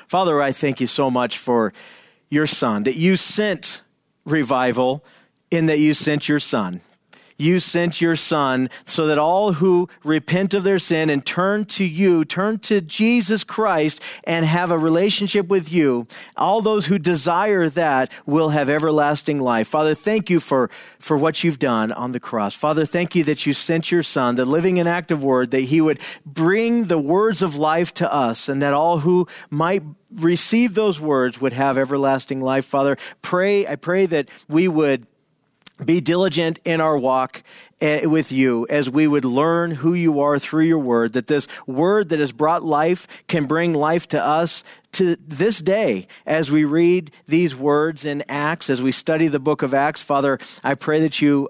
Father, I thank you so much for your Son, that you sent revival in that you sent your Son. You sent your Son so that all who repent of their sin and turn to you, turn to Jesus Christ and have a relationship with you, all those who desire that will have everlasting life. Father, thank you for what you've done on the cross. Father, thank you that you sent your Son, the living and active Word, that he would bring the words of life to us and that all who might receive those words would have everlasting life. Father, I pray that we would be diligent in our walk with you as we would learn who you are through your word, that this word that has brought life can bring life to us to this day as we read these words in Acts, as we study the book of Acts. Father, I pray that you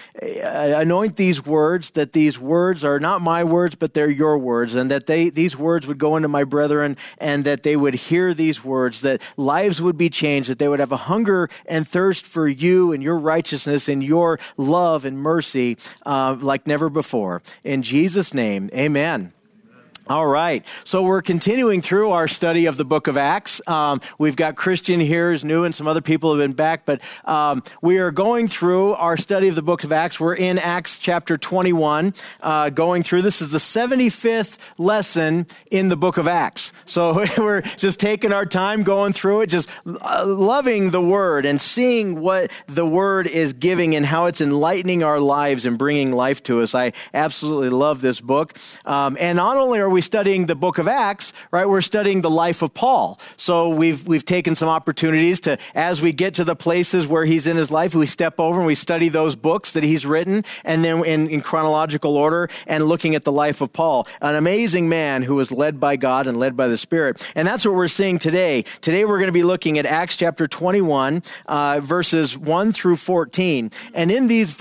anoint these words, that these words are not my words, but they're your words, and that these words would go into my brethren and that they would hear these words, that lives would be changed, that they would have a hunger and thirst for you and your righteousness and your love and mercy like never before. In Jesus' name, amen. All right. So we're continuing through our study of the book of Acts. We've got Christian here who's new and some other people have been back, but we are going through our study of the book of Acts. We're in Acts chapter 21, going through. This is the 75th lesson in the book of Acts. So we're just taking our time going through it, just loving the word and seeing what the word is giving and how it's enlightening our lives and bringing life to us. I absolutely love this book. And not only are we studying the book of Acts, right? We're studying the life of Paul. So we've taken some opportunities to, as we get to the places where he's in his life, we step over and we study those books that he's written, and then in chronological order and looking at the life of Paul, an amazing man who was led by God and led by the Spirit. And that's what we're seeing today. Today we're going to be looking at Acts chapter 21, verses 1 through 14. And in these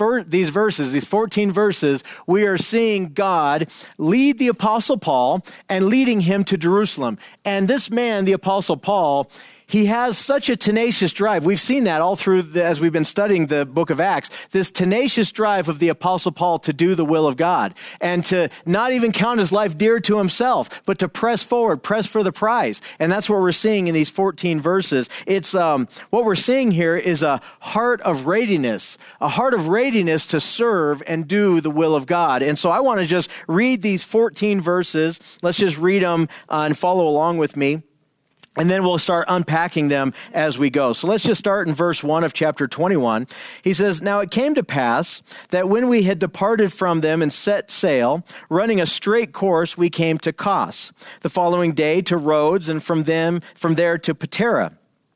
14 verses, we are seeing God lead the Apostle Paul and leading him to Jerusalem. And this man, the Apostle Paul, he has such a tenacious drive. We've seen that all through, as we've been studying the book of Acts, this tenacious drive of the Apostle Paul to do the will of God and to not even count his life dear to himself, but to press forward, press for the prize. And that's what we're seeing in these 14 verses. It's what we're seeing here is a heart of readiness to serve and do the will of God. And so I want to just read these 14 verses. Let's just read them and follow along with me. And then we'll start unpacking them as we go. So let's just start in verse 1 of chapter 21. He says, "Now it came to pass that when we had departed from them and set sail, running a straight course, we came to Kos. The following day to Rhodes, and from there to Patara.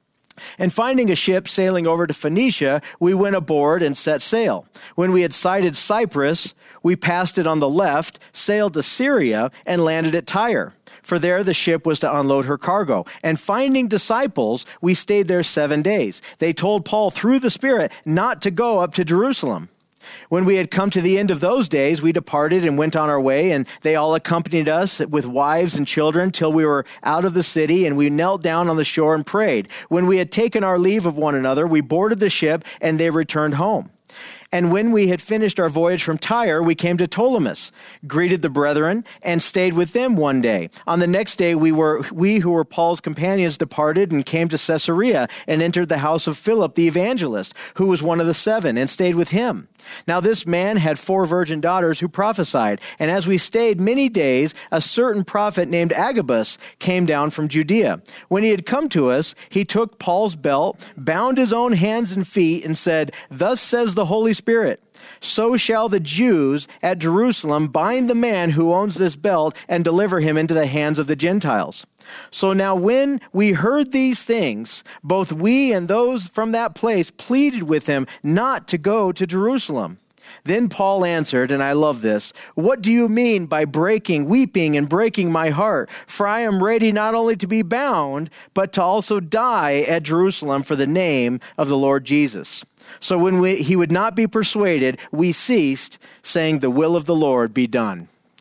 And finding a ship sailing over to Phoenicia, we went aboard and set sail. When we had sighted Cyprus, we passed it on the left, sailed to Syria, and landed at Tyre. For there the ship was to unload her cargo. And finding disciples, we stayed there 7 days. They told Paul through the Spirit not to go up to Jerusalem. When we had come to the end of those days, we departed and went on our way, and they all accompanied us with wives and children till we were out of the city, and we knelt down on the shore and prayed. When we had taken our leave of one another, we boarded the ship, and they returned home. And when we had finished our voyage from Tyre, we came to Ptolemais, greeted the brethren, and stayed with them one day. On the next day, we who were Paul's companions departed and came to Caesarea and entered the house of Philip the evangelist, who was one of the 7, and stayed with him. Now this man had 4 virgin daughters who prophesied. And as we stayed many days, a certain prophet named Agabus came down from Judea. When he had come to us, he took Paul's belt, bound his own hands and feet, and said, 'Thus says the Holy Spirit, so shall the Jews at Jerusalem bind the man who owns this belt and deliver him into the hands of the Gentiles.' So now when we heard these things, both we and those from that place pleaded with him not to go to Jerusalem. Then Paul answered, and I love this, 'What do you mean by weeping and breaking my heart? For I am ready not only to be bound, but to also die at Jerusalem for the name of the Lord Jesus.' So when he would not be persuaded, we ceased, saying, 'The will of the Lord be done.'"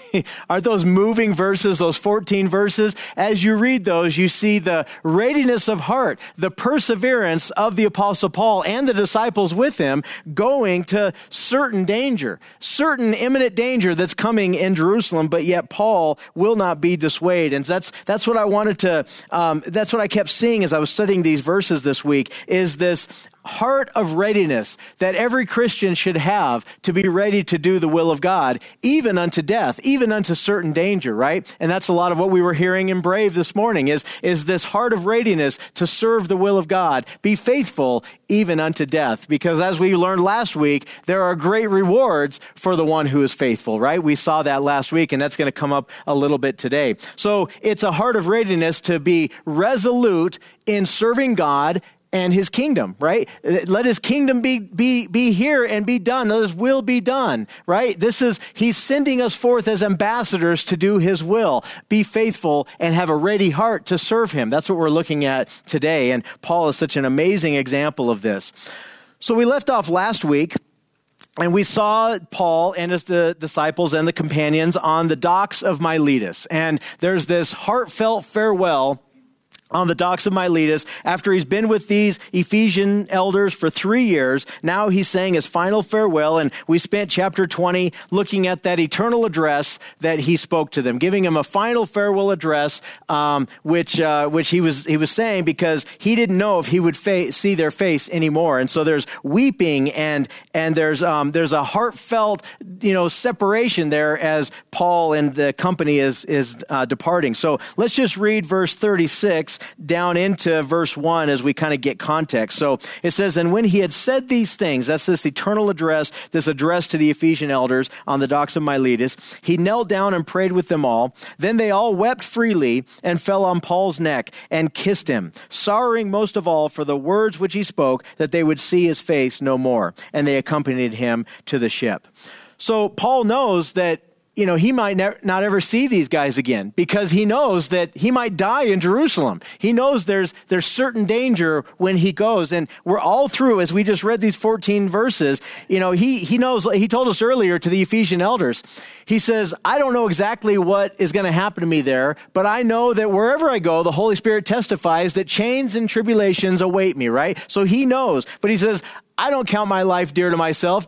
Aren't those moving verses, those 14 verses? As you read those, you see the readiness of heart, the perseverance of the Apostle Paul and the disciples with him going to certain danger, certain imminent danger that's coming in Jerusalem, but yet Paul will not be dissuaded. And that's what I wanted to, that's what I kept seeing as I was studying these verses this week, is this heart of readiness that every Christian should have to be ready to do the will of God, even unto death, even unto certain danger, right? And that's a lot of what we were hearing in Brave this morning is this heart of readiness to serve the will of God, be faithful even unto death. Because as we learned last week, there are great rewards for the one who is faithful, right? We saw that last week, and that's going to come up a little bit today. So it's a heart of readiness to be resolute in serving God and his kingdom, right? Let his kingdom be here and be done. Let his will be done, right? He's sending us forth as ambassadors to do his will. Be faithful and have a ready heart to serve him. That's what we're looking at today. And Paul is such an amazing example of this. So we left off last week, and we saw Paul and his disciples and the companions on the docks of Miletus. And there's this heartfelt farewell on the docks of Miletus. After he's been with these Ephesian elders for 3 years, now he's saying his final farewell, and we spent chapter 20 looking at that eternal address that he spoke to them, giving them a final farewell address, which he was saying because he didn't know if he would see their face anymore. And so there's weeping and there's a heartfelt, separation there as Paul and the company is departing. So let's just read verse 36 down into verse 1 as we kind of get context. So it says, and when he had said these things, that's this eternal address, this address to the Ephesian elders on the docks of Miletus, he knelt down and prayed with them all. Then they all wept freely and fell on Paul's neck and kissed him, sorrowing most of all for the words which he spoke, that they would see his face no more. And they accompanied him to the ship. So Paul knows that he might not ever see these guys again because he knows that he might die in Jerusalem. He knows there's certain danger when he goes. And we're all through, as we just read these 14 verses, he knows, he told us earlier to the Ephesian elders, he says, I don't know exactly what is going to happen to me there, but I know that wherever I go, the Holy Spirit testifies that chains and tribulations await me, right? So he knows, but he says, I don't count my life dear to myself,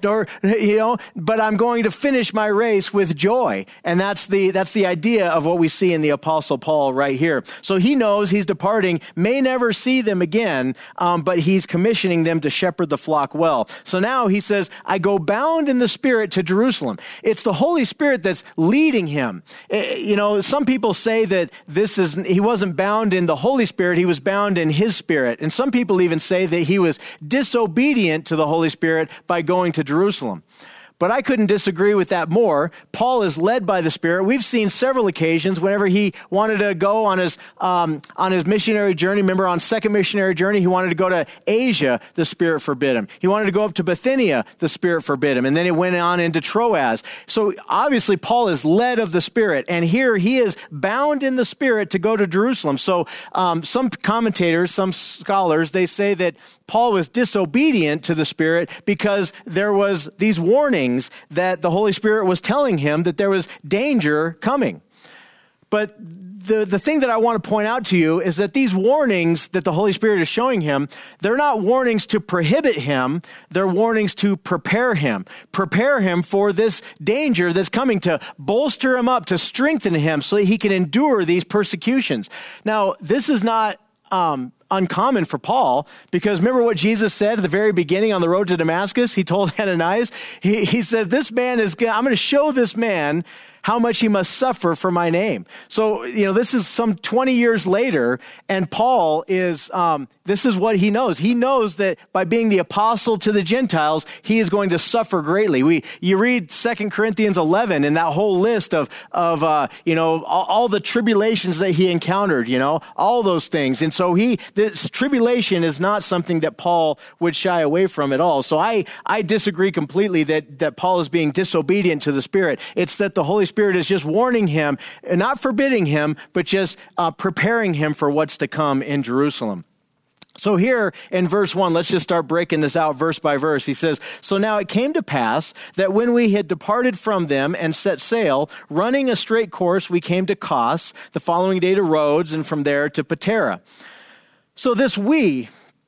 but I'm going to finish my race with joy. And that's the idea of what we see in the Apostle Paul right here. So he knows he's departing, may never see them again, but he's commissioning them to shepherd the flock well. So now he says, I go bound in the Spirit to Jerusalem. It's the Holy Spirit that's leading him. Some people say that he wasn't bound in the Holy Spirit, he was bound in his Spirit. And some people even say that he was disobedient to the Holy Spirit by going to Jerusalem. But I couldn't disagree with that more. Paul is led by the Spirit. We've seen several occasions whenever he wanted to go on his missionary journey. Remember, on second missionary journey, he wanted to go to Asia. The Spirit forbid him. He wanted to go up to Bithynia. The Spirit forbid him. And then he went on into Troas. So obviously, Paul is led of the Spirit. And here he is bound in the Spirit to go to Jerusalem. So some commentators, some scholars, they say that Paul was disobedient to the Spirit because there was these warnings that the Holy Spirit was telling him that there was danger coming. But the thing that I want to point out to you is that these warnings that the Holy Spirit is showing him, they're not warnings to prohibit him, they're warnings to prepare him for this danger that's coming, to bolster him up, to strengthen him so that he can endure these persecutions. Now, this is not uncommon for Paul, because remember what Jesus said at the very beginning on the road to Damascus? He told Ananias, he said, I'm going to show this man how much he must suffer for my name. So, this is some 20 years later, and Paul is, this is what he knows. He knows that by being the apostle to the Gentiles, he is going to suffer greatly. You read 2 Corinthians 11 and that whole list of all the tribulations that he encountered, all those things. And so this tribulation is not something that Paul would shy away from at all. So I disagree completely that Paul is being disobedient to the Spirit. It's that the Holy Spirit is just warning him, not forbidding him, but just preparing him for what's to come in Jerusalem. So here in verse 1, let's just start breaking this out verse by verse. He says, "So now it came to pass that when we had departed from them and set sail, running a straight course, we came to Kos, the following day to Rhodes, and from there to Patara." So this we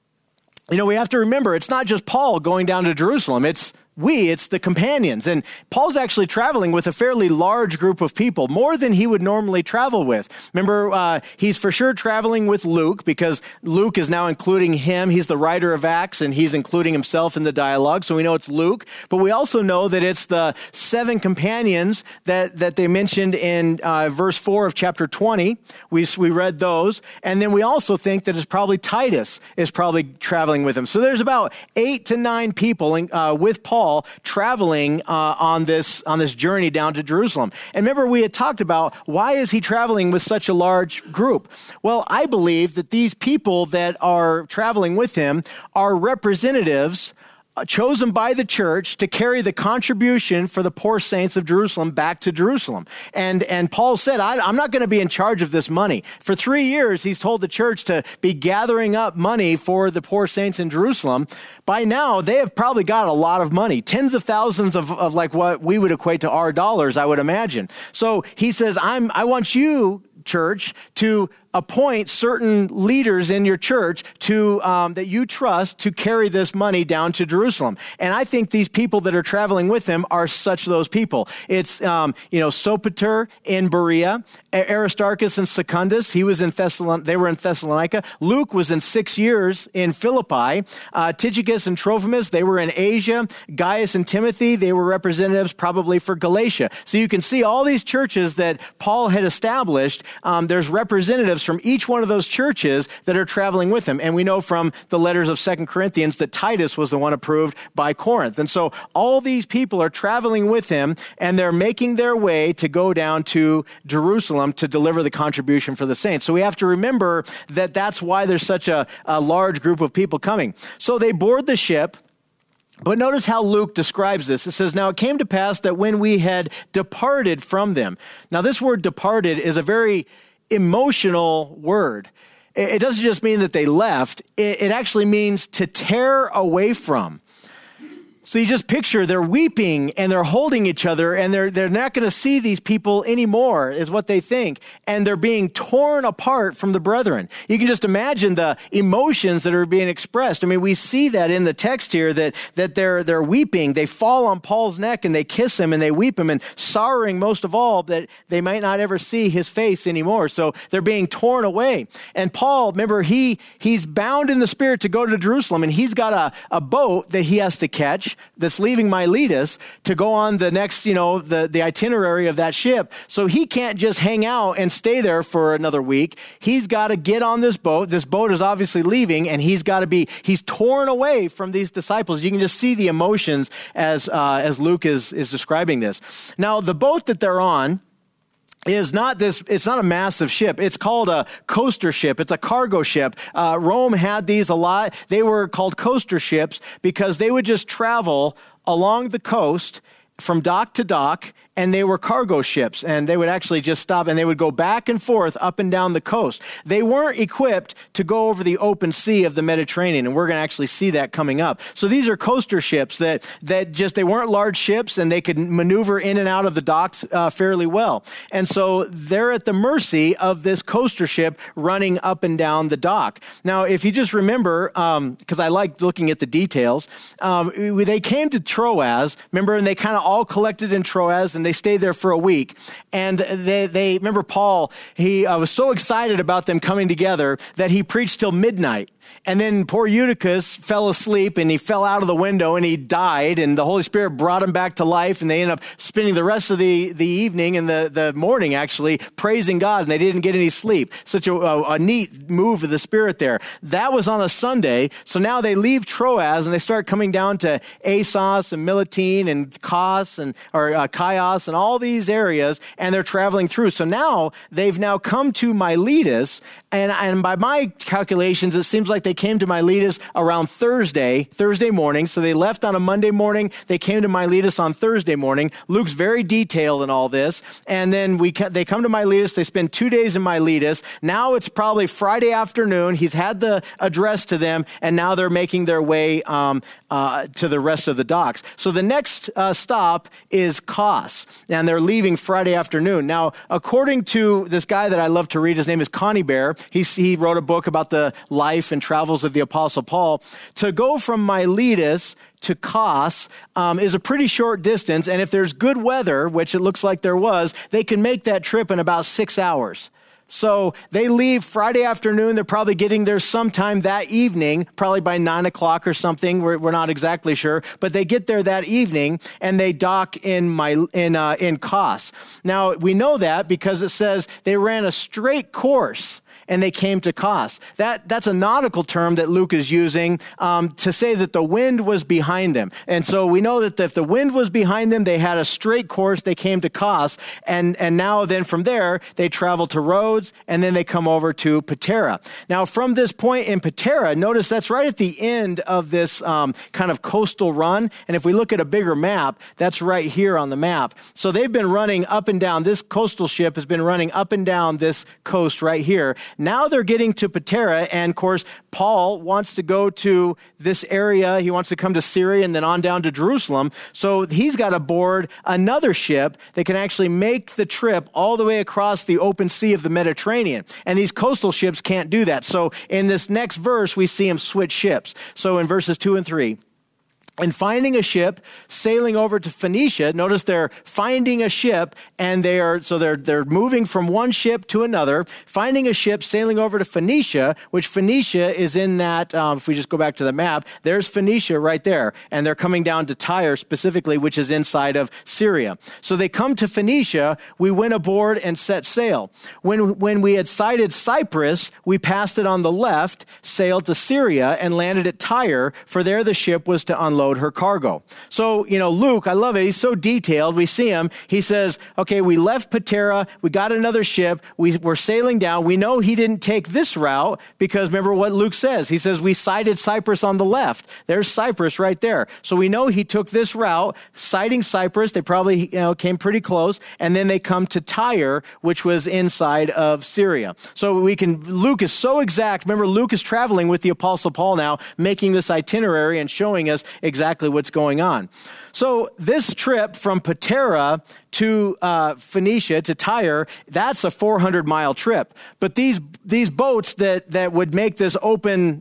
have to remember, it's not just Paul going down to Jerusalem. It's the companions. And Paul's actually traveling with a fairly large group of people, more than he would normally travel with. Remember, he's for sure traveling with Luke, because Luke is now including him. He's the writer of Acts, and he's including himself in the dialogue. So we know it's Luke. But we also know that it's the 7 companions that they mentioned in verse 4 of chapter 20. We read those. And then we also think that it's probably Titus is probably traveling with him. So there's about 8 to 9 people with Paul traveling on this journey down to Jerusalem. And remember, we had talked about, why is he traveling with such a large group? Well, I believe that these people that are traveling with him are representatives chosen by the church to carry the contribution for the poor saints of Jerusalem back to Jerusalem. And Paul said, I'm not going to be in charge of this money. For 3 years, he's told the church to be gathering up money for the poor saints in Jerusalem. By now, they have probably got a lot of money, tens of thousands of like what we would equate to our dollars, I would imagine. So he says, I want you, church, to appoint certain leaders in your church to that you trust to carry this money down to Jerusalem. And I think these people that are traveling with him are such those people. It's Sopater in Berea, Aristarchus and Secundus. They were in Thessalonica. Luke was in 6 years in Philippi. Tychicus and Trophimus, they were in Asia. Gaius and Timothy, they were representatives probably for Galatia. So you can see all these churches that Paul had established. There's representatives from each one of those churches that are traveling with him. And we know from the letters of 2 Corinthians that Titus was the one approved by Corinth. And so all these people are traveling with him, and they're making their way to go down to Jerusalem to deliver the contribution for the saints. So we have to remember that that's why there's such a large group of people coming. So they board the ship. But notice how Luke describes this. It says, "Now it came to pass that when we had departed from them." Now this word departed is a very emotional word. It doesn't just mean that they left. It actually means to tear away from. So you just picture they're weeping and they're holding each other, and they're not going to see these people anymore, is what they think. And they're being torn apart from the brethren. You can just imagine the emotions that are being expressed. I mean, we see that in the text here that they're weeping. They fall on Paul's neck and they kiss him and they weep him, and sorrowing most of all that they might not ever see his face anymore. So they're being torn away. And Paul, remember, he's bound in the spirit to go to Jerusalem, and he's got a boat that he has to catch that's leaving Miletus to go on the next, the itinerary of that ship. So he can't just hang out and stay there for another week. He's got to get on this boat. This boat is obviously leaving, and he's torn away from these disciples. You can just see the emotions as Luke is describing this. Now, the boat that they're on it's not a massive ship. It's called a coaster ship. It's a cargo ship. Rome had these a lot. They were called coaster ships because they would just travel along the coast from dock to dock, and they were cargo ships, and they would actually just stop, and they would go back and forth up and down the coast. They weren't equipped to go over the open sea of the Mediterranean, and we're going to actually see that coming up. So these are coaster ships that they weren't large ships, and they could maneuver in and out of the docks fairly well. And so they're at the mercy of this coaster ship running up and down the dock. Now, if you just remember, because I like looking at the details, they came to Troas, remember, and they kind of all collected in Troas, and they stayed there for a week. And they remember Paul, he was so excited about them coming together that he preached till midnight. And then poor Eutychus fell asleep, and he fell out of the window, and he died, and the Holy Spirit brought him back to life, and they ended up spending the rest of the evening and the morning actually praising God, and they didn't get any sleep. Such a neat move of the Spirit there. That was on a Sunday, so now they leave Troas, and they start coming down to Assos and Miletus and Chios Kos and all these areas, and they're traveling through. So now they've now come to Miletus, and by my calculations, it seems like they came to Miletus around Thursday morning. So they left on a Monday morning. They came to Miletus on Thursday morning. Luke's very detailed in all this. And then they come to Miletus. They spend 2 days in Miletus. Now it's probably Friday afternoon. He's had the address to them, and now they're making their way to the rest of the docks. So the next stop is Kos, and they're leaving Friday afternoon. Now, according to this guy that I love to read, his name is Connie Bear. He wrote a book about the life and travels of the Apostle Paul. To go from Miletus to Kos is a pretty short distance, and if there's good weather, which it looks like there was, they can make that trip in about 6 hours. So they leave Friday afternoon. They're probably getting there sometime that evening, probably by 9 o'clock or something. We're not exactly sure, but they get there that evening and they dock in Kos. Now we know that because it says they ran a straight course and they came to Kos. That's a nautical term that Luke is using to say that the wind was behind them. And so we know that if the wind was behind them, they had a straight course, they came to Kos, and now then from there, they travel to Rhodes, and then they come over to Patara. Now from this point in Patara, notice that's right at the end of this kind of coastal run. And if we look at a bigger map, that's right here on the map. So they've been running up and down. This coastal ship has been running up and down this coast right here. Now they're getting to Patara, and of course, Paul wants to go to this area. He wants to come to Syria and then on down to Jerusalem. So he's got to board another ship that can actually make the trip all the way across the open sea of the Mediterranean. And these coastal ships can't do that. So in this next verse, we see him switch ships. So in verses 2 and 3, and finding a ship sailing over to Phoenicia. Notice they're finding a ship, and they're moving from one ship to another, finding a ship sailing over to Phoenicia, which Phoenicia is in that, if we just go back to the map, there's Phoenicia right there, and they're coming down to Tyre specifically, which is inside of Syria. So they come to Phoenicia, we went aboard and set sail. When we had sighted Cyprus, we passed it on the left, sailed to Syria, and landed at Tyre, for there the ship was to unload her cargo. So, Luke, I love it. He's so detailed. We see him. He says, okay, we left Patara. We got another ship. We're sailing down. We know he didn't take this route because remember what Luke says. He says, we sighted Cyprus on the left. There's Cyprus right there. So we know he took this route, sighting Cyprus. They probably, came pretty close. And then they come to Tyre, which was inside of Syria. So Luke is so exact. Remember, Luke is traveling with the Apostle Paul now, making this itinerary and showing us exactly what's going on. So this trip from Patara to Phoenicia, to Tyre, that's a 400-mile trip. But these boats that would make this open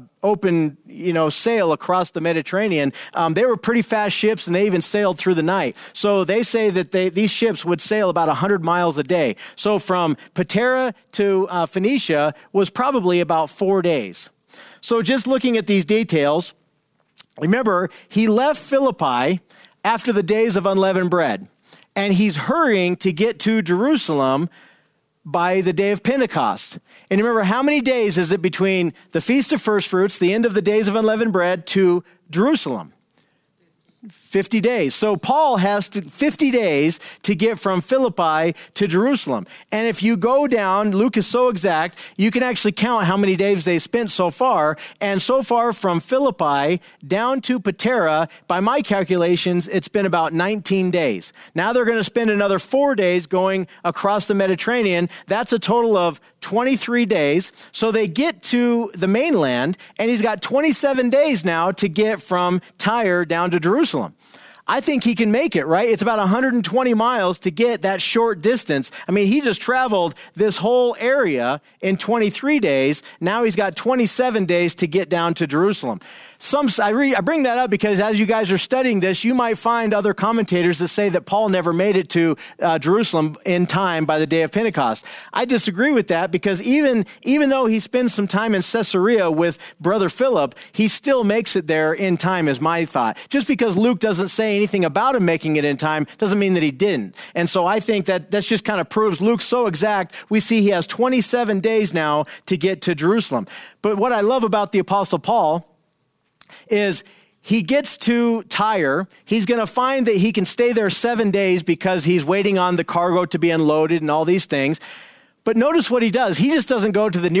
sail across the Mediterranean, they were pretty fast ships, and they even sailed through the night. So they say that these ships would sail about 100 miles a day. So from Patara to Phoenicia was probably about 4 days. So just looking at these details, remember, he left Philippi after the days of unleavened bread, and he's hurrying to get to Jerusalem by the day of Pentecost. And remember, how many days is it between the Feast of First Fruits, the end of the days of unleavened bread, to Jerusalem? 50 days. So Paul has 50 days to get from Philippi to Jerusalem. And if you go down, Luke is so exact, you can actually count how many days they spent so far. And so far from Philippi down to Patara, by my calculations, it's been about 19 days. Now they're going to spend another 4 days going across the Mediterranean. That's a total of 23 days. So they get to the mainland, and he's got 27 days now to get from Tyre down to Jerusalem. I think he can make it, right? It's about 120 miles to get that short distance. I mean, he just traveled this whole area in 23 days. Now he's got 27 days to get down to Jerusalem. I bring that up because as you guys are studying this, you might find other commentators that say that Paul never made it to Jerusalem in time by the day of Pentecost. I disagree with that because even though he spends some time in Caesarea with Brother Philip, he still makes it there in time, is my thought. Just because Luke doesn't say anything about him making it in time doesn't mean that he didn't. And so I think that just kind of proves Luke's so exact. We see he has 27 days now to get to Jerusalem. But what I love about the Apostle Paul is he gets to Tyre. He's going to find that he can stay there 7 days because he's waiting on the cargo to be unloaded and all these things. But notice what he does. He just doesn't go to the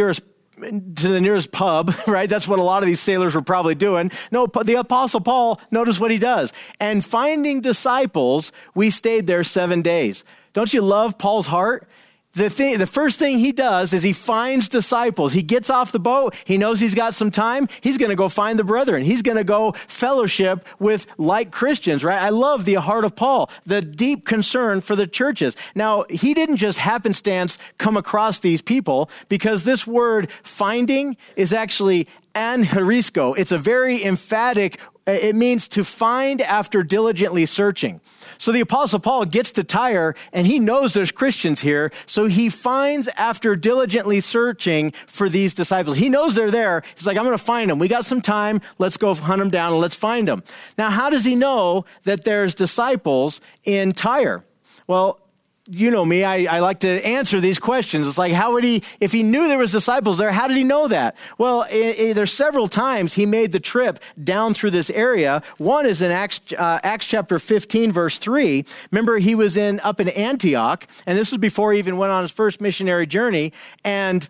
nearest pub, right? That's what a lot of these sailors were probably doing. No, the Apostle Paul, notice what he does. And finding disciples, we stayed there 7 days. Don't you love Paul's heart? The first thing he does is he finds disciples. He gets off the boat. He knows he's got some time. He's going to go find the brethren. He's going to go fellowship with like Christians, right? I love the heart of Paul, the deep concern for the churches. Now, he didn't just happenstance come across these people, because this word finding is actually anherisko. It's a very emphatic, it means to find after diligently searching. So the Apostle Paul gets to Tyre, and he knows there's Christians here, so he finds after diligently searching for these disciples. He knows they're there. He's like, I'm going to find them. We got some time. Let's go hunt them down and let's find them. Now, how does he know that there's disciples in Tyre? Well, you know me, I like to answer these questions. It's like, how would he, if he knew there was disciples there, how did he know that? Well, there's several times he made the trip down through this area. One is in Acts chapter 15, verse 3. Remember, he was up in Antioch, and this was before he even went on his first missionary journey, and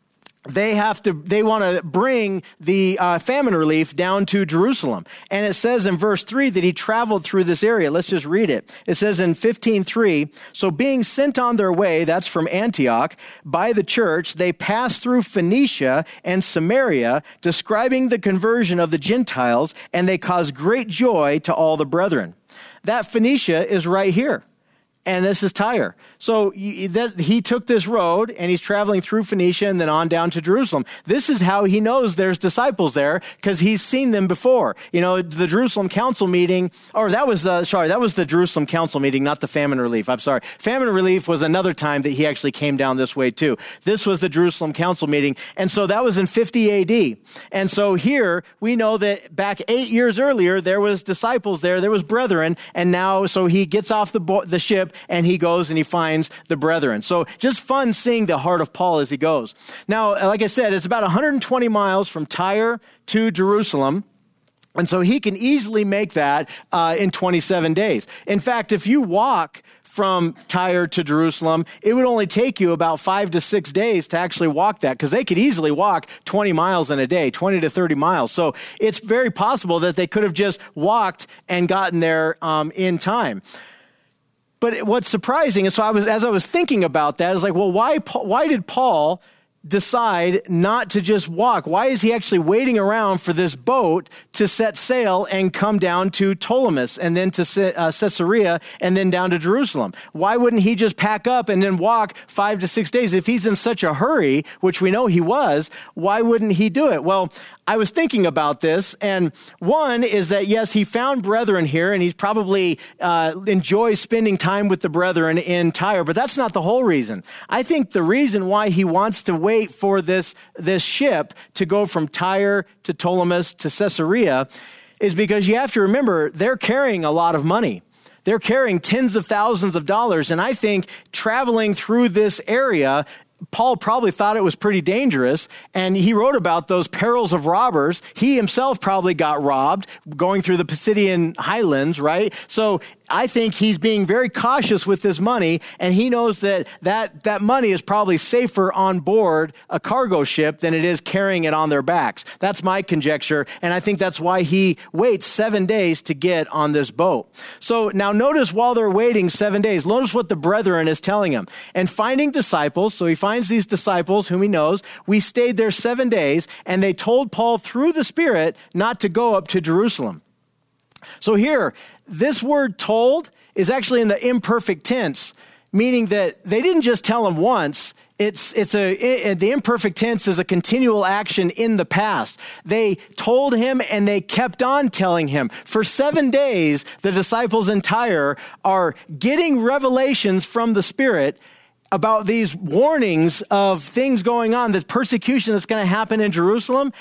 they want to bring the famine relief down to Jerusalem. And it says in verse 3 that he traveled through this area. Let's just read it. It says in 15:3, so being sent on their way, that's from Antioch, by the church, they passed through Phoenicia and Samaria, describing the conversion of the Gentiles, and they caused great joy to all the brethren. That Phoenicia is right here. And this is Tyre. So he took this road, and he's traveling through Phoenicia and then on down to Jerusalem. This is how he knows there's disciples there, because he's seen them before. You know, the Jerusalem council meeting, or that was the Jerusalem council meeting, not the famine relief. I'm sorry. Famine relief was another time that he actually came down this way too. This was the Jerusalem council meeting. And so that was in 50 AD. And so here we know that back 8 years earlier, there was disciples there was brethren. And now, so he gets off the ship, and he goes and he finds the brethren. So just fun seeing the heart of Paul as he goes. Now, like I said, it's about 120 miles from Tyre to Jerusalem. And so he can easily make that in 27 days. In fact, if you walk from Tyre to Jerusalem, it would only take you about 5 to 6 days to actually walk that, because they could easily walk 20 miles in a day, 20 to 30 miles. So it's very possible that they could have just walked and gotten there in time. But what's surprising is, as I was thinking about that, I was like, well, why did Paul decide not to just walk? Why is he actually waiting around for this boat to set sail and come down to Ptolemais and then to Caesarea and then down to Jerusalem? Why wouldn't he just pack up and then walk 5 to 6 days? If he's in such a hurry, which we know he was, why wouldn't he do it? Well, I was thinking about this, and one is that, yes, he found brethren here, and he's probably enjoys spending time with the brethren in Tyre, but that's not the whole reason. I think the reason why he wants to wait for this ship to go from Tyre to Ptolemais to Caesarea is because you have to remember, they're carrying a lot of money. They're carrying tens of thousands of dollars, and I think traveling through this area, Paul probably thought it was pretty dangerous, and he wrote about those perils of robbers. He himself probably got robbed going through the Pisidian highlands, right? So I think he's being very cautious with this money, and he knows that money is probably safer on board a cargo ship than it is carrying it on their backs. That's my conjecture, and I think that's why he waits 7 days to get on this boat. So now notice, while they're waiting 7 days, notice what the brethren is telling him. And finding disciples, so he finds these disciples whom he knows. We stayed there 7 days, and they told Paul through the Spirit not to go up to Jerusalem. So here, this word told is actually in the imperfect tense, meaning that they didn't just tell him once. The imperfect tense is a continual action in the past. They told him, and they kept on telling him. For 7 days, the disciples in Tyre are getting revelations from the Spirit about these warnings of things going on, the persecution that's going to happen in Jerusalem.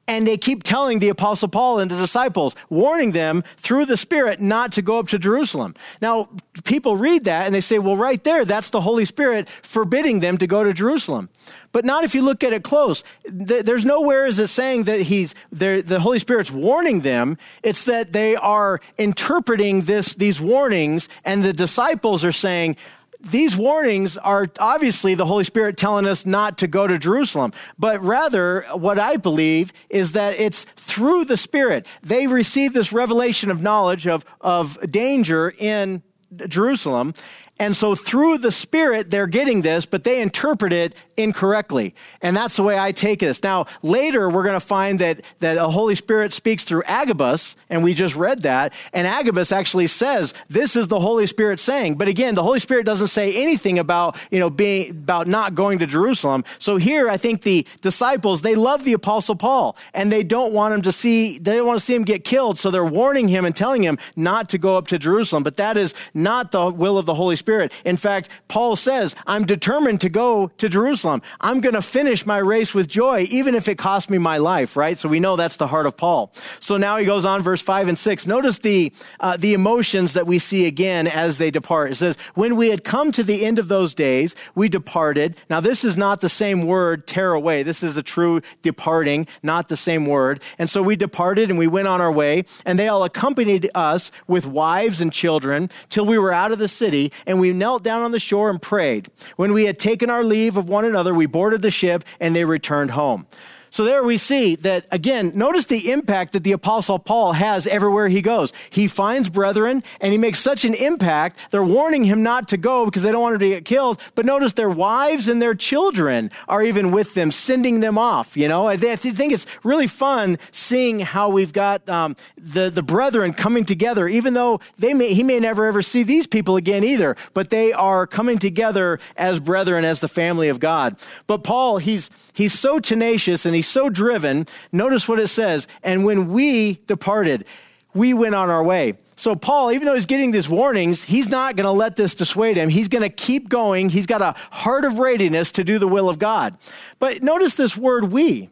And they keep telling the Apostle Paul and the disciples, warning them through the Spirit not to go up to Jerusalem. Now, people read that and they say, well, right there, that's the Holy Spirit forbidding them to go to Jerusalem. But not if you look at it close. There's nowhere is it saying that the Holy Spirit's warning them. It's that they are interpreting these warnings, and the disciples are saying, these warnings are obviously the Holy Spirit telling us not to go to Jerusalem, but rather what I believe is that it's through the Spirit. They receive this revelation of knowledge of danger in Jerusalem. And so through the Spirit, they're getting this, but they interpret it incorrectly. And that's the way I take this. Now, later, we're going to find that the Holy Spirit speaks through Agabus, and we just read that. And Agabus actually says, this is the Holy Spirit saying. But again, the Holy Spirit doesn't say anything about, about not going to Jerusalem. So here, I think the disciples, they love the Apostle Paul, and they don't want him to see him get killed. So they're warning him and telling him not to go up to Jerusalem. But that is not the will of the Holy Spirit. In fact, Paul says, I'm determined to go to Jerusalem. I'm going to finish my race with joy, even if it costs me my life, right? So we know that's the heart of Paul. So now he goes on, verse 5 and 6. Notice the emotions that we see again as they depart. It says, when we had come to the end of those days, we departed. Now, this is not the same word, tear away. This is a true departing, not the same word. And so we departed and we went on our way, and they all accompanied us with wives and children till we were out of the city, and we knelt down on the shore and prayed. When we had taken our leave of one another, we boarded the ship and they returned home. So there we see that, again, notice the impact that the Apostle Paul has everywhere he goes. He finds brethren, and he makes such an impact. They're warning him not to go because they don't want him to get killed. But notice their wives and their children are even with them, sending them off. I think it's really fun seeing how we've got the brethren coming together, even though he may never ever see these people again either. But they are coming together as brethren, as the family of God. But Paul, he's so tenacious and he's so driven. Notice what it says. And when we departed, we went on our way. So Paul, even though he's getting these warnings, he's not going to let this dissuade him. He's going to keep going. He's got a heart of readiness to do the will of God. But notice this word we.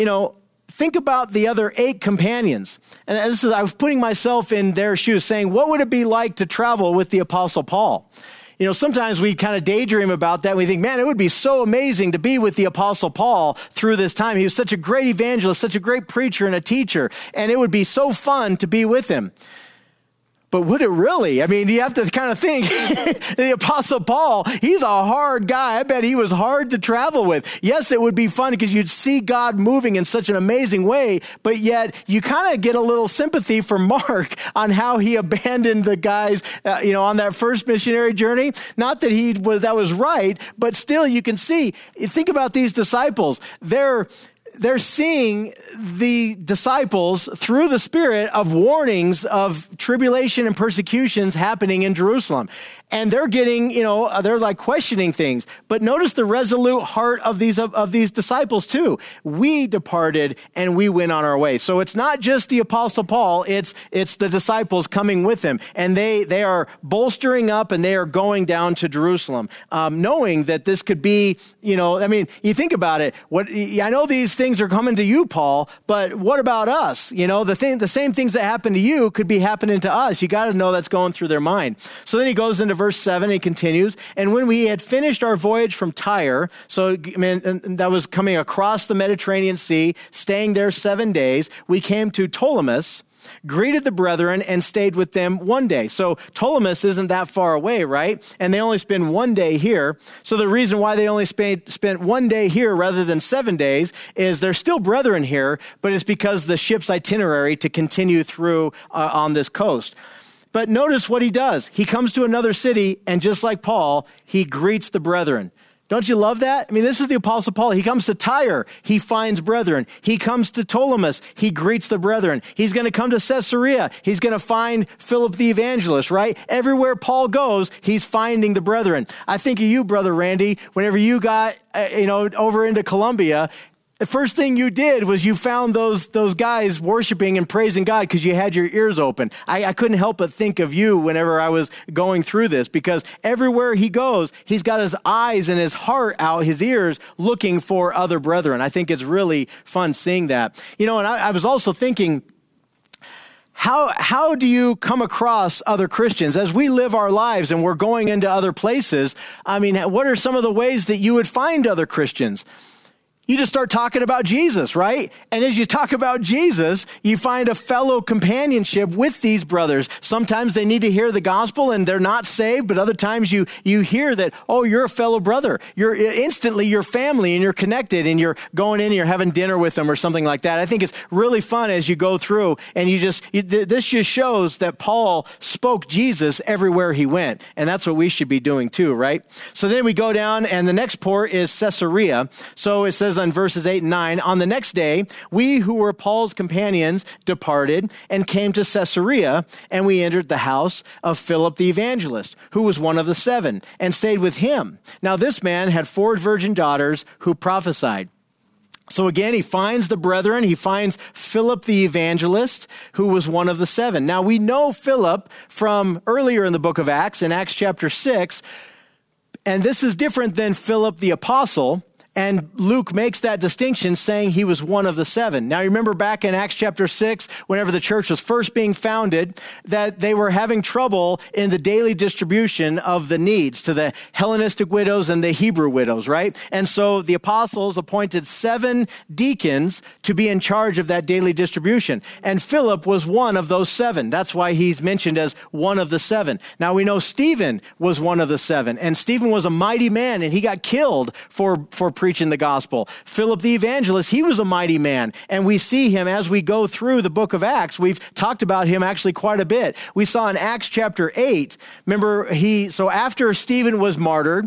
Think about the other 8 companions. And I was putting myself in their shoes, saying, what would it be like to travel with the Apostle Paul? Sometimes we kind of daydream about that. And we think, man, it would be so amazing to be with the Apostle Paul through this time. He was such a great evangelist, such a great preacher and a teacher. And it would be so fun to be with him. But would it really? I mean, you have to kind of think, the Apostle Paul, he's a hard guy. I bet he was hard to travel with. Yes, it would be fun because you'd see God moving in such an amazing way, but yet you kind of get a little sympathy for Mark on how he abandoned the guys, on that first missionary journey. Not that that was right, but still you can see, think about these disciples. They're seeing the disciples through the Spirit of warnings of tribulation and persecutions happening in Jerusalem. And they're getting, they're like questioning things. But notice the resolute heart of these disciples too. We departed and we went on our way. So it's not just the Apostle Paul, it's the disciples coming with him. And they are bolstering up and they are going down to Jerusalem, knowing that this could be, you think about it. I know these things are coming to you, Paul, but what about us? The same things that happen to you could be happening to us. You got to know that's going through their mind. So then he goes into verse 7, he continues, and when we had finished our voyage from Tyre, so that was coming across the Mediterranean Sea, staying there 7 days, we came to Ptolemais, greeted the brethren, and stayed with them 1 day. So Ptolemais isn't that far away, right? And they only spend 1 day here. So the reason why they only spent 1 day here rather than 7 days is they're still brethren here, but it's because the ship's itinerary to continue through on this coast. But notice what he does. He comes to another city, and just like Paul, he greets the brethren. Don't you love that? I mean, this is the Apostle Paul. He comes to Tyre. He finds brethren. He comes to Ptolemais. He greets the brethren. He's going to come to Caesarea. He's going to find Philip the evangelist, right? Everywhere Paul goes, he's finding the brethren. I think of you, Brother Randy, whenever you got, over into Colombia, the first thing you did was you found those guys worshiping and praising God because you had your ears open. I couldn't help but think of you whenever I was going through this, because everywhere he goes, he's got his eyes and his heart out, his ears looking for other brethren. I think it's really fun seeing that. And I was also thinking, how do you come across other Christians as we live our lives and we're going into other places? I mean, what are some of the ways that you would find other Christians? You just start talking about Jesus, right? And as you talk about Jesus, you find a fellow companionship with these brothers. Sometimes they need to hear the gospel and they're not saved, but other times you hear that, oh, you're a fellow brother. You're instantly your family and you're connected and you're going in and you're having dinner with them or something like that. I think it's really fun as you go through, and this just shows that Paul spoke Jesus everywhere he went. And that's what we should be doing too, right? So then we go down, and the next port is Caesarea. So it says on verses 8 and 9, on the next day, we who were Paul's companions departed and came to Caesarea, and we entered the house of Philip the evangelist, who was one of the 7, and stayed with him. Now this man had 4 virgin daughters who prophesied. So again, he finds the brethren. He finds Philip the evangelist, who was one of the 7. Now we know Philip from earlier in the book of Acts, in Acts chapter 6, and this is different than Philip the apostle. And Luke makes that distinction, saying he was one of the 7. Now, you remember back in Acts chapter 6, whenever the church was first being founded, that they were having trouble in the daily distribution of the needs to the Hellenistic widows and the Hebrew widows, right? And so the apostles appointed 7 deacons to be in charge of that daily distribution. And Philip was one of those 7. That's why he's mentioned as one of the 7. Now, we know Stephen was one of the 7. And Stephen was a mighty man, and he got killed for preaching the gospel. Philip the evangelist, he was a mighty man. And we see him as we go through the book of Acts. We've talked about him actually quite a bit. We saw in Acts chapter 8, remember, so after Stephen was martyred,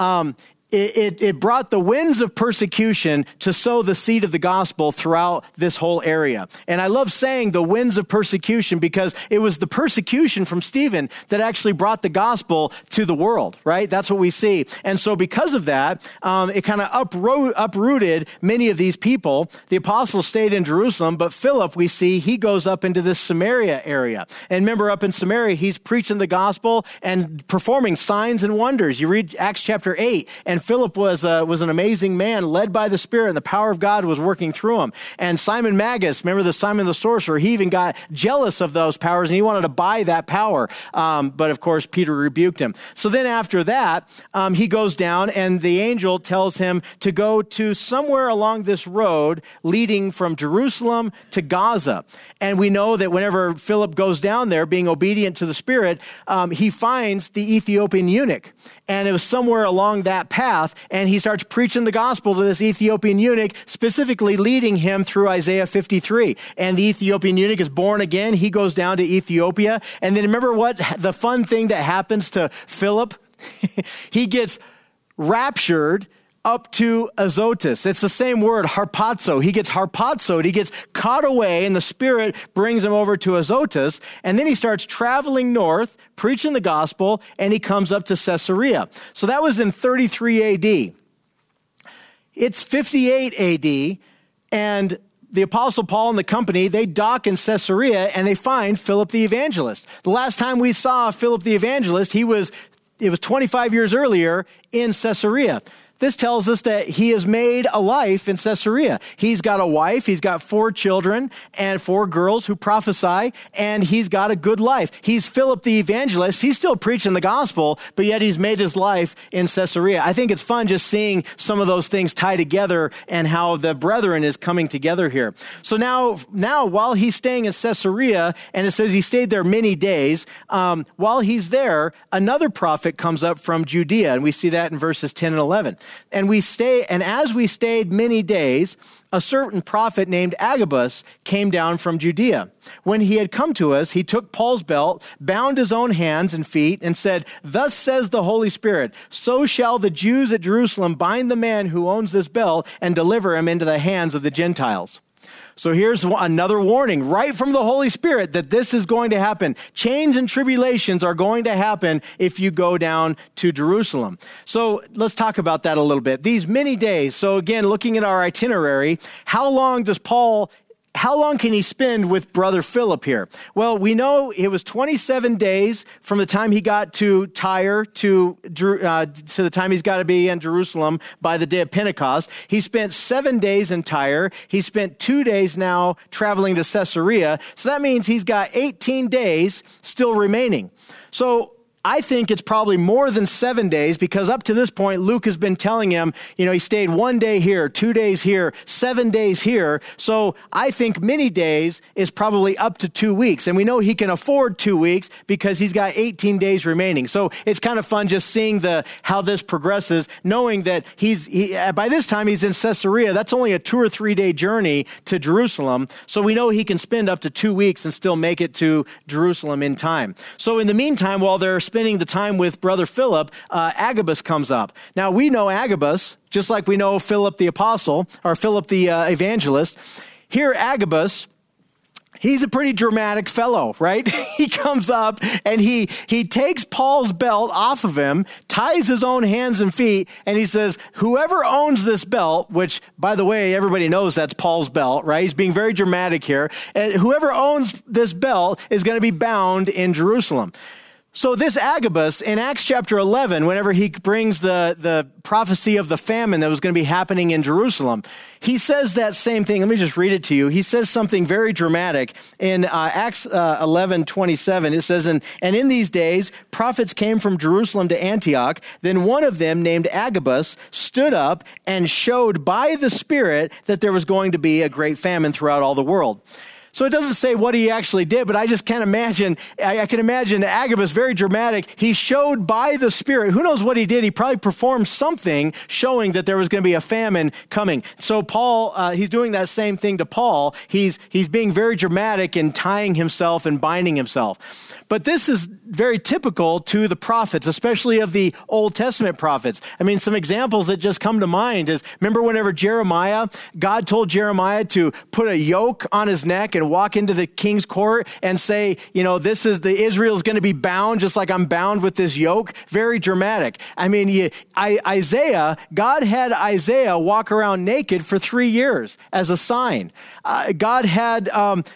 it brought the winds of persecution to sow the seed of the gospel throughout this whole area. And I love saying the winds of persecution because it was the persecution from Stephen that actually brought the gospel to the world, right? That's what we see. And so because of that, it kind of uprooted many of these people. The apostles stayed in Jerusalem, but Philip, we see, he goes up into this Samaria area. And remember, up in Samaria, he's preaching the gospel and performing signs and wonders. You read Acts chapter 8, and Philip was an amazing man, led by the Spirit, and the power of God was working through him. And Simon Magus, remember the Simon the sorcerer, he even got jealous of those powers, and he wanted to buy that power. But of course, Peter rebuked him. So then after that, he goes down, and the angel tells him to go to somewhere along this road leading from Jerusalem to Gaza. And we know that whenever Philip goes down there, being obedient to the Spirit, he finds the Ethiopian eunuch. And it was somewhere along that path, and he starts preaching the gospel to this Ethiopian eunuch, specifically leading him through Isaiah 53. And the Ethiopian eunuch is born again. He goes down to Ethiopia. And then remember what the fun thing that happens to Philip? He gets raptured up to Azotus. It's the same word, harpazo. He gets harpazoed. He gets caught away, and the Spirit brings him over to Azotus. And then he starts traveling north, preaching the gospel, and he comes up to Caesarea. So that was in 33 AD. It's 58 AD, and the Apostle Paul and the company, they dock in Caesarea, and they find Philip the evangelist. The last time we saw Philip the evangelist, it was 25 years earlier in Caesarea. This tells us that he has made a life in Caesarea. He's got a wife, he's got 4 children and 4 girls who prophesy, and he's got a good life. He's Philip the evangelist. He's still preaching the gospel, but yet he's made his life in Caesarea. I think it's fun just seeing some of those things tie together and how the brethren is coming together here. So now while he's staying in Caesarea, and it says he stayed there many days, while he's there, another prophet comes up from Judea, and we see that in verses 10 and 11. And as we stayed many days, a certain prophet named Agabus came down from Judea. When he had come to us, he took Paul's belt, bound his own hands and feet, and said, "Thus says the Holy Spirit, so shall the Jews at Jerusalem bind the man who owns this belt and deliver him into the hands of the Gentiles." So here's another warning right from the Holy Spirit that this is going to happen. Chains and tribulations are going to happen if you go down to Jerusalem. So let's talk about that a little bit. These many days. So again, looking at our itinerary, how long can he spend with Brother Philip here? Well, we know it was 27 days from the time he got to Tyre to the time he's got to be in Jerusalem by the day of Pentecost. He spent 7 days in Tyre. He spent 2 days now traveling to Caesarea. So that means he's got 18 days still remaining. So I think it's probably more than 7 days because up to this point, Luke has been telling him, he stayed 1 day here, 2 days here, 7 days here. So I think many days is probably up to 2 weeks. And we know he can afford 2 weeks because he's got 18 days remaining. So it's kind of fun just seeing how this progresses, knowing that by this time he's in Caesarea. That's only a 2 or 3 day journey to Jerusalem. So we know he can spend up to 2 weeks and still make it to Jerusalem in time. So in the meantime, while they're spending the time with Brother Philip, Agabus comes up. Now, we know Agabus, just like we know Philip the apostle, or Philip the evangelist. Here, Agabus, he's a pretty dramatic fellow, right? He comes up and he takes Paul's belt off of him, ties his own hands and feet, and he says, whoever owns this belt, which, by the way, everybody knows that's Paul's belt, right? He's being very dramatic here. And whoever owns this belt is going to be bound in Jerusalem. So this Agabus, in Acts chapter 11, whenever he brings the prophecy of the famine that was going to be happening in Jerusalem, he says that same thing. Let me just read it to you. He says something very dramatic. In Acts 11:27, it says, and in these days, prophets came from Jerusalem to Antioch. Then one of them, named Agabus, stood up and showed by the Spirit that there was going to be a great famine throughout all the world. So it doesn't say what he actually did, but I just can't imagine. I can imagine Agabus, very dramatic. He showed by the Spirit. Who knows what he did? He probably performed something showing that there was going to be a famine coming. So Paul, he's doing that same thing to Paul. He's being very dramatic in tying himself and binding himself. But this is very typical to the prophets, especially of the Old Testament prophets. I mean, some examples that just come to mind is, remember whenever God told Jeremiah to put a yoke on his neck and walk into the king's court and say, Israel's going to be bound just like I'm bound with this yoke. Very dramatic. I mean, God had Isaiah walk around naked for 3 years as a sign. God had,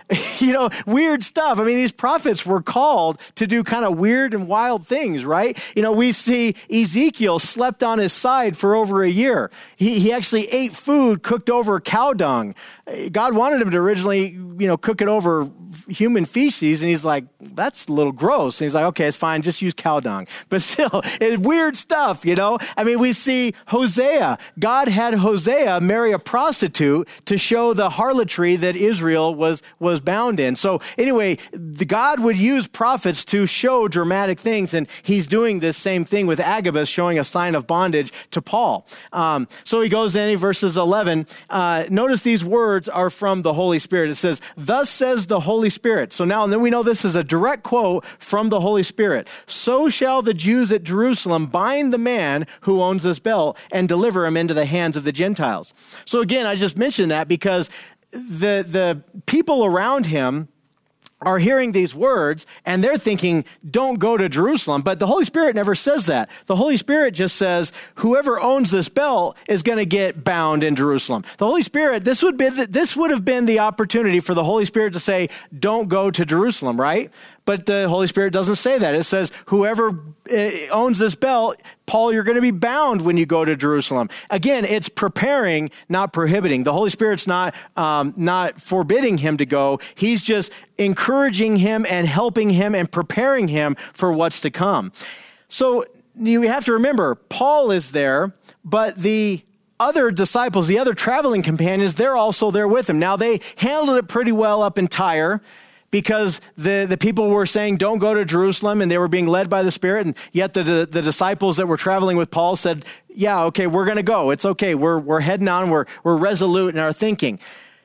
weird stuff. I mean, these prophets were called to do kind of weird and wild things, right? We see Ezekiel slept on his side for over a year. He actually ate food cooked over cow dung. God wanted him to originally, cook it over human feces, and he's like, that's a little gross. And he's like, okay, it's fine, just use cow dung. But still, it's weird stuff, I mean, we see Hosea. God had Hosea marry a prostitute to show the harlotry that Israel was bound in. So anyway, God would use prophets to show dramatic things, and he's doing this same thing with Agabus, showing a sign of bondage to Paul. So he goes in verses 11. Notice these words are from the Holy Spirit. It says, thus says the Holy Spirit. So now, and then we know this is a direct quote from the Holy Spirit. So shall the Jews at Jerusalem bind the man who owns this belt and deliver him into the hands of the Gentiles. So again, I just mentioned that because the people around him are hearing these words and they're thinking, don't go to Jerusalem. But the Holy Spirit never says that. The Holy Spirit just says, whoever owns this belt is going to get bound in Jerusalem. The Holy Spirit, this would have been the opportunity for the Holy Spirit to say, don't go to Jerusalem, right? But the Holy Spirit doesn't say that. It says, whoever owns this belt, Paul, you're going to be bound when you go to Jerusalem. Again, it's preparing, not prohibiting. The Holy Spirit's not forbidding him to go. He's just encouraging him and helping him and preparing him for what's to come. So you have to remember, Paul is there, but the other disciples, the other traveling companions, they're also there with him. Now, they handled it pretty well up in Tyre, because the people were saying, don't go to Jerusalem, and they were being led by the Spirit. And yet the disciples that were traveling with Paul said, yeah, okay, we're going to go. It's okay. We're heading on. We're resolute in our thinking.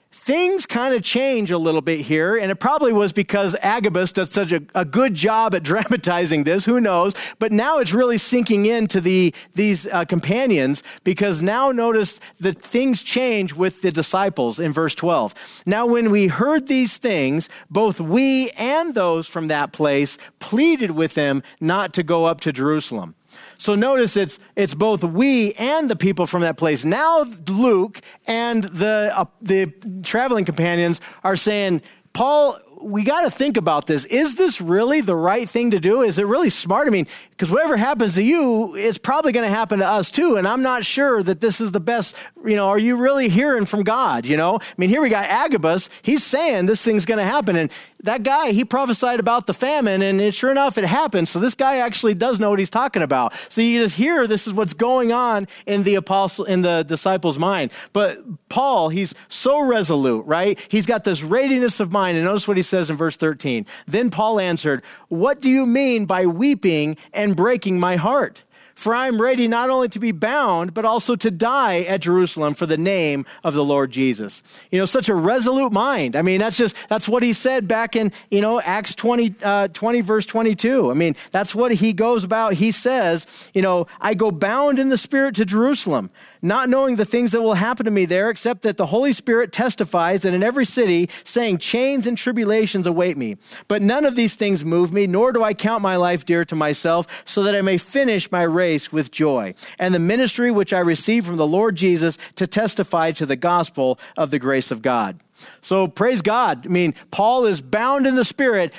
things kind of change a little bit here, and it probably was because Agabus does such a good job at dramatizing this, who knows, but now it's really sinking into these companions, because now notice that things change with the disciples in verse 12. Now when we heard these things, both we and those from that place pleaded with him not to go up to Jerusalem. So notice it's both we and the people from that place. Now Luke and the traveling companions are saying, Paul, we got to think about this. Is this really the right thing to do? Is it really smart? I mean, because whatever happens to you is probably going to happen to us too. And I'm not sure that this is the best, are you really hearing from God? I mean, here we got Agabus. He's saying this thing's going to happen. And that guy, he prophesied about the famine, and sure enough, it happened. So this guy actually does know what he's talking about. So you just hear this is what's going on in the disciples' mind. But Paul, he's so resolute, right? He's got this readiness of mind. And notice what he says in verse 13. Then Paul answered, "What do you mean by weeping and breaking my heart? For I am ready not only to be bound, but also to die at Jerusalem for the name of the Lord Jesus." Such a resolute mind. I mean, that's what he said back in, Acts 20 verse 22. I mean, that's what he goes about. He says, I go bound in the Spirit to Jerusalem, not knowing the things that will happen to me there, except that the Holy Spirit testifies that in every city, saying chains and tribulations await me. But none of these things move me, nor do I count my life dear to myself, so that I may finish my race with joy, and the ministry which I received from the Lord Jesus to testify to the gospel of the grace of God. So praise God. I mean, Paul is bound in the Spirit.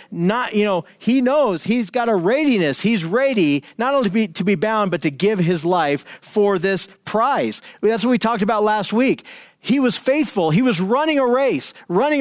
He knows he's got a readiness. He's ready not only to be bound, but to give his life for this prize. That's what we talked about last week. He was faithful. He was running a race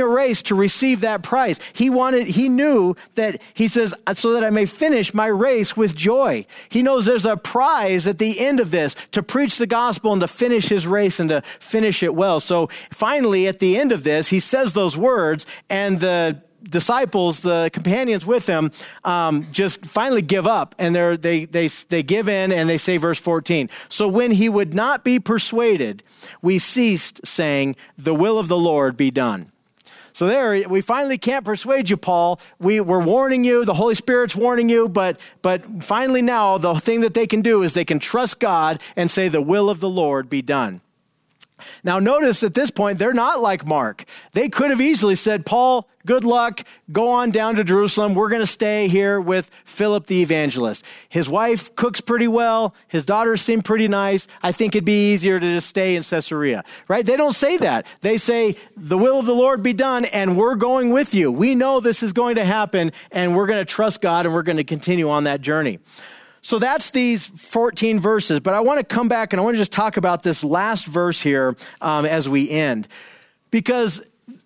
to receive that prize. He knew that, he says, so that I may finish my race with joy. He knows there's a prize at the end of this, to preach the gospel and to finish his race and to finish it well. So finally, at the end of this, he says those words, and the disciples, the companions with him, just finally give up, and they give in, and they say, verse 14, "So when he would not be persuaded, we ceased, saying, 'The will of the Lord be done.'" So there, we finally can't persuade you, Paul. We're warning you. The Holy Spirit's warning you. But finally now, the thing that they can do is they can trust God and say, "The will of the Lord be done." Now notice at this point, they're not like Mark. They could have easily said, "Paul, good luck. Go on down to Jerusalem. We're going to stay here with Philip the evangelist. His wife cooks pretty well. His daughters seem pretty nice. I think it'd be easier to just stay in Caesarea," right? They don't say that. They say, "The will of the Lord be done, and we're going with you. We know this is going to happen, and we're going to trust God, and we're going to continue on that journey." So that's these 14 verses, but I want to come back and I want to just talk about this last verse here as we end. Because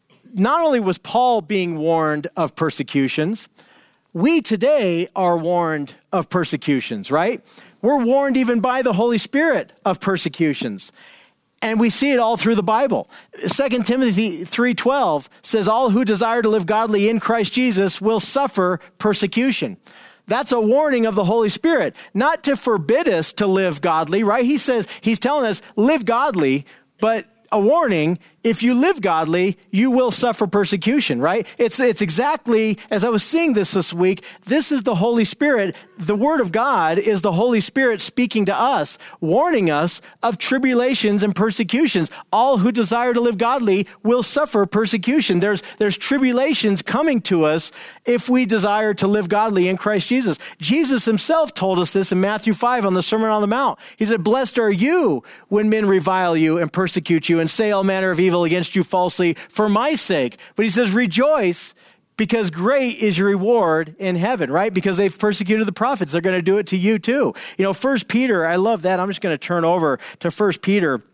not only was Paul being warned of persecutions, we today are warned of persecutions, right? We're warned even by the Holy Spirit of persecutions. And we see it all through the Bible. 2 Timothy 3:12 says, "All who desire to live godly in Christ Jesus will suffer persecution." That's a warning of the Holy Spirit, not to forbid us to live godly, right? He's telling us, live godly, but a warning, if you live godly, you will suffer persecution, right? It's exactly, as I was seeing this week, this is the Holy Spirit. The Word of God is the Holy Spirit speaking to us, warning us of tribulations and persecutions. All who desire to live godly will suffer persecution. There's tribulations coming to us if we desire to live godly in Christ Jesus. Jesus himself told us this in Matthew 5 on the Sermon on the Mount. He said, "Blessed are you when men revile you and persecute you and say all manner of evil against you falsely for my sake." But he says, "Rejoice, because great is your reward in heaven," right? Because they've persecuted the prophets. They're going to do it to you too. 1 Peter, I love that. I'm just going to turn over to 1 Peter.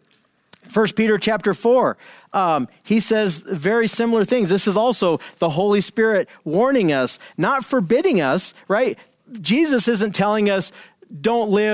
1 Peter chapter 4, he says very similar things. This is also the Holy Spirit warning us, not forbidding us, right? Jesus isn't telling us don't live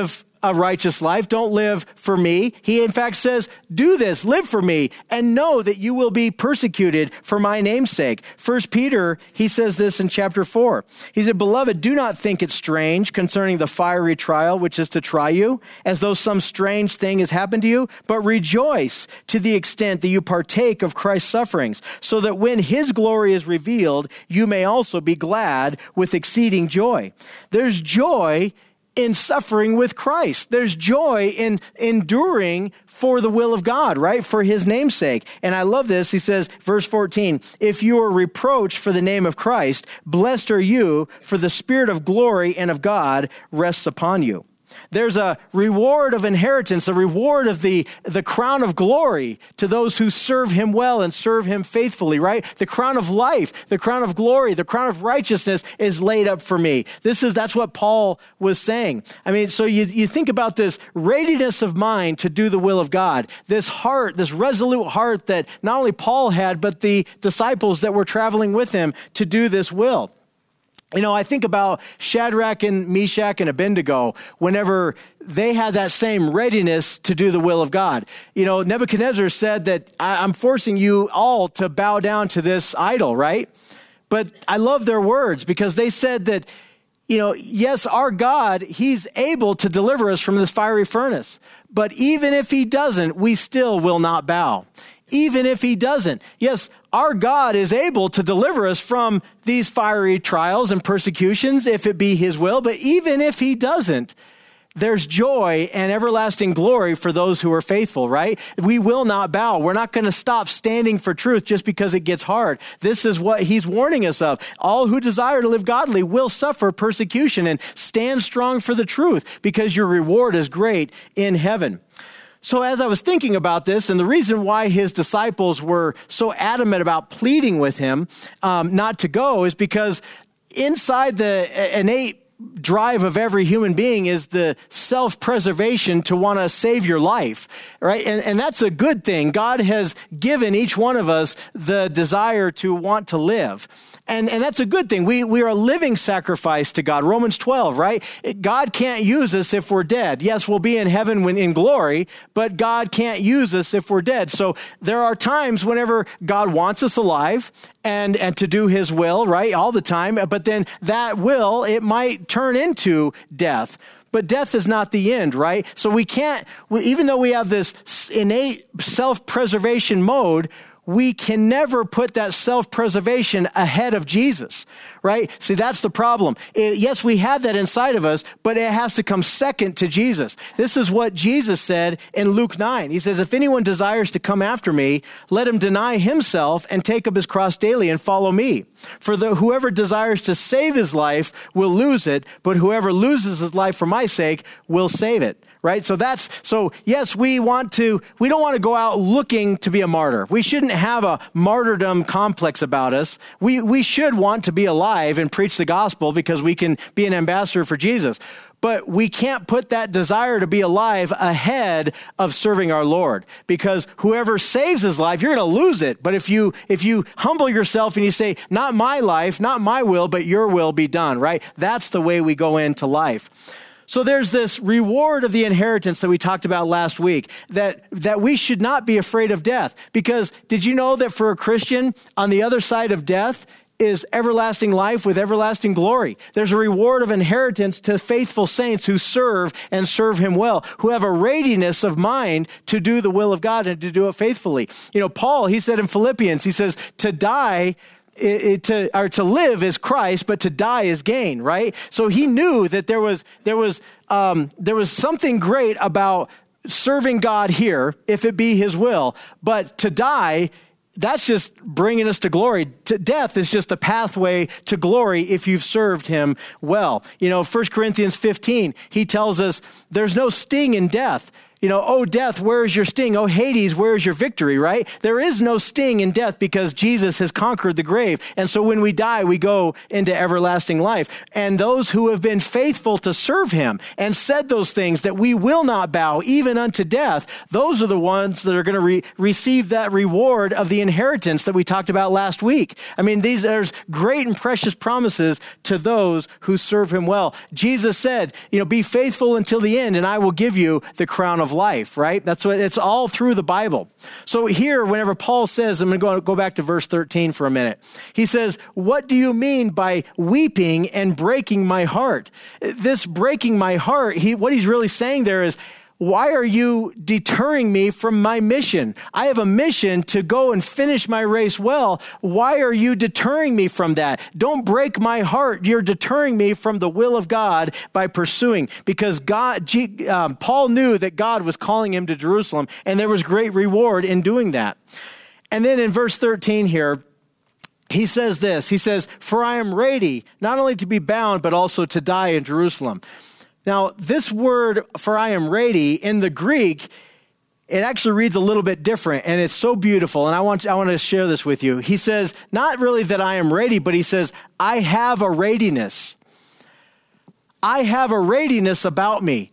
a righteous life. Don't live for me. He in fact says, do this, live for me, and know that you will be persecuted for my name's sake. 1 Peter, he says this in chapter 4. He said, beloved, do not think it strange concerning the fiery trial which is to try you, as though some strange thing has happened to you, but rejoice to the extent that you partake of Christ's sufferings, so that when his glory is revealed, you may also be glad with exceeding joy. There's joy in suffering with Christ. There's joy in enduring for the will of God, right? For his name's sake. And I love this. He says, verse 14, if you are reproached for the name of Christ, blessed are you, for the Spirit of glory and of God rests upon you. There's a reward of inheritance, a reward of the crown of glory to those who serve him well and serve him faithfully, right? The crown of life, the crown of glory, the crown of righteousness is laid up for me. That's what Paul was saying. I mean, so you think about this readiness of mind to do the will of God, this heart, this resolute heart that not only Paul had, but the disciples that were traveling with him to do this will. You know, I think about Shadrach and Meshach and Abednego whenever they had that same readiness to do the will of God. You know, Nebuchadnezzar said that I'm forcing you all to bow down to this idol, right? But I love their words because they said that, you know, yes, our God, he's able to deliver us from this fiery furnace. But even if he doesn't, we still will not bow. Even if he doesn't. Yes, our God is able to deliver us from these fiery trials and persecutions if it be his will. But even if he doesn't, there's joy and everlasting glory for those who are faithful, right? We will not bow. We're not going to stop standing for truth just because it gets hard. This is what he's warning us of. All who desire to live godly will suffer persecution, and stand strong for the truth because your reward is great in heaven. So as I was thinking about this, and the reason why his disciples were so adamant about pleading with him not to go is because inside the innate drive of every human being is the self-preservation to want to save your life, right? And that's a good thing. God has given each one of us the desire to want to live. And that's a good thing. We are a living sacrifice to God. Romans 12, right? God can't use us if we're dead. Yes, we'll be in heaven when in glory, but God can't use us if we're dead. So there are times whenever God wants us alive and to do his will, right? All the time. But then that will, it might turn into death. But death is not the end, right? So we can't, even though we have this innate self-preservation mode, we can never put that self-preservation ahead of Jesus, right? See, that's the problem. Yes, we have that inside of us, but it has to come second to Jesus. This is what Jesus said in Luke 9. He says, if anyone desires to come after me, let him deny himself and take up his cross daily and follow me. For whoever desires to save his life will lose it, but whoever loses his life for my sake will save it. Right? So yes, we don't want to go out looking to be a martyr. We shouldn't have a martyrdom complex about us. We should want to be alive and preach the gospel because we can be an ambassador for Jesus. But we can't put that desire to be alive ahead of serving our Lord, because whoever saves his life, you're going to lose it. But if you humble yourself and you say, not my life, not my will, but your will be done, right? That's the way we go into life. So there's this reward of the inheritance that we talked about last week, that we should not be afraid of death. Because did you know that for a Christian, on the other side of death is everlasting life with everlasting glory? There's a reward of inheritance to faithful saints who serve and serve him well, who have a readiness of mind to do the will of God and to do it faithfully. You know, Paul, he said in Philippians, he says, to die to live is Christ, but to die is gain, right? So he knew that there was something great about serving God here, if it be his will, but to die, that's just bringing us to glory. Death is just a pathway to glory if you've served him well. You know, 1 Corinthians 15, he tells us there's no sting in death. oh, death, where is your sting? Oh, Hades, where is your victory, right? There is no sting in death because Jesus has conquered the grave. And so when we die, we go into everlasting life. And those who have been faithful to serve him and said those things that we will not bow even unto death, those are the ones that are going to receive that reward of the inheritance that we talked about last week. I mean, there's great and precious promises to those who serve him well. Jesus said, be faithful until the end and I will give you the crown of life, right? That's what it's all through the Bible. So here, whenever Paul says, I'm going to go back to verse 13 for a minute. He says, what do you mean by weeping and breaking my heart? This breaking my heart, what he's really saying there is, why are you deterring me from my mission? I have a mission to go and finish my race well. Why are you deterring me from that? Don't break my heart. You're deterring me from the will of God by pursuing. Because Paul knew that God was calling him to Jerusalem, and there was great reward in doing that. And then in verse 13 here, he says this. He says, for I am ready not only to be bound, but also to die in Jerusalem. Now, this word, for I am ready, in the Greek, it actually reads a little bit different, and it's so beautiful, and I want to share this with you. He says, not really that I am ready, but he says, I have a readiness. I have a readiness about me.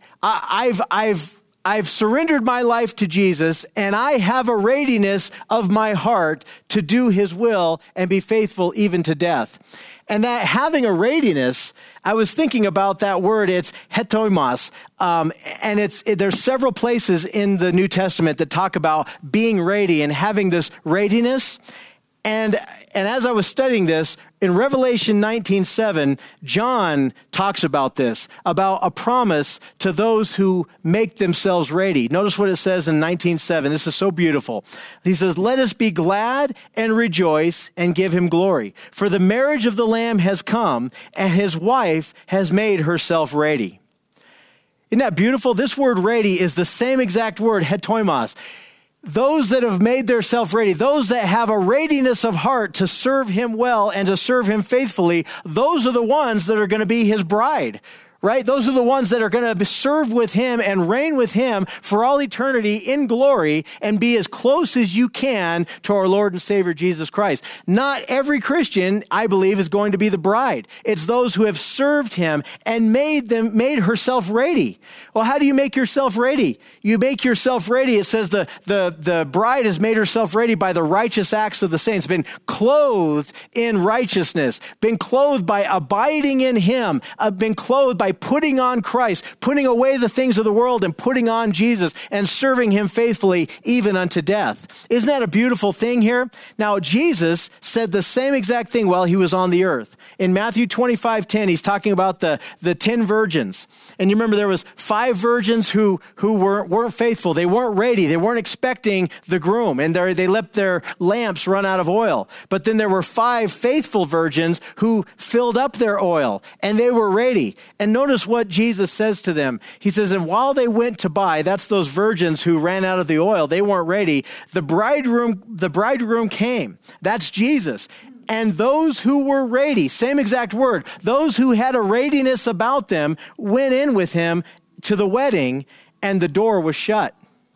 I've surrendered my life to Jesus, and I have a readiness of my heart to do his will and be faithful even to death. And that having a readiness, I was thinking about that word, it's hetoimos, and there's several places in the New Testament that talk about being ready and having this readiness. And as I was studying this, in Revelation 19:7, John talks about this, about a promise to those who make themselves ready. Notice what it says in 19:7. This is so beautiful. He says, let us be glad and rejoice and give him glory. For the marriage of the Lamb has come, and his wife has made herself ready. Isn't that beautiful? This word ready is the same exact word, hetoimos. Those that have made themselves ready, those that have a readiness of heart to serve him well and to serve him faithfully, those are the ones that are going to be his bride, right? Those are the ones that are going to serve with him and reign with him for all eternity in glory and be as close as you can to our Lord and Savior Jesus Christ. Not every Christian, I believe, is going to be the bride. It's those who have served him and made herself ready. Well, how do you make yourself ready? You make yourself ready. It says the bride has made herself ready by the righteous acts of the saints, been clothed in righteousness, been clothed by abiding in him, been clothed by putting on Christ, putting away the things of the world and putting on Jesus and serving him faithfully even unto death. Isn't that a beautiful thing here? Now, Jesus said the same exact thing while he was on the earth. In Matthew 25:10, he's talking about the 10 virgins. And you remember there was 5 virgins who weren't faithful. They weren't ready. They weren't expecting the groom, and they let their lamps run out of oil. But then there were 5 faithful virgins who filled up their oil, and they were ready. And notice what Jesus says to them. He says, and while they went to buy, that's those virgins who ran out of the oil, they weren't ready. The bridegroom came. That's Jesus. And those who were ready, same exact word, those who had a readiness about them went in with him to the wedding, and the door was shut.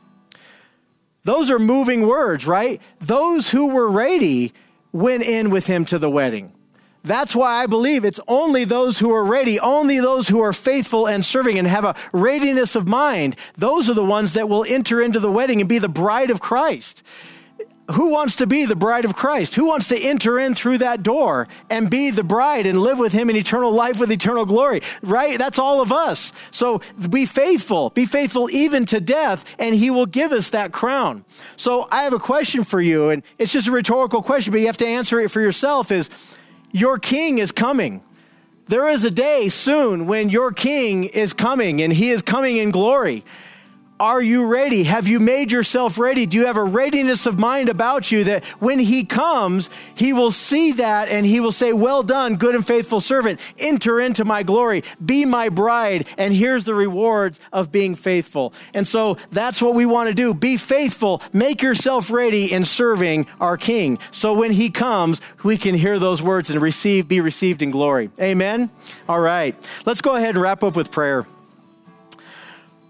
Those are moving words, right? Those who were ready went in with him to the wedding. That's why I believe it's only those who are ready, only those who are faithful and serving and have a readiness of mind. Those are the ones that will enter into the wedding and be the bride of Christ. Who wants to be the bride of Christ? Who wants to enter in through that door and be the bride and live with him in eternal life with eternal glory, right? That's all of us. So be faithful even to death, and he will give us that crown. So I have a question for you, and it's just a rhetorical question, but you have to answer it for yourself, is your king is coming. There is a day soon when your king is coming, and he is coming in glory. Are you ready? Have you made yourself ready? Do you have a readiness of mind about you that when he comes, he will see that and he will say, well done, good and faithful servant. Enter into my glory. Be my bride. And here's the rewards of being faithful. And so that's what we want to do. Be faithful. Make yourself ready in serving our King. So when he comes, we can hear those words and be received in glory. Amen? All right. Let's go ahead and wrap up with prayer.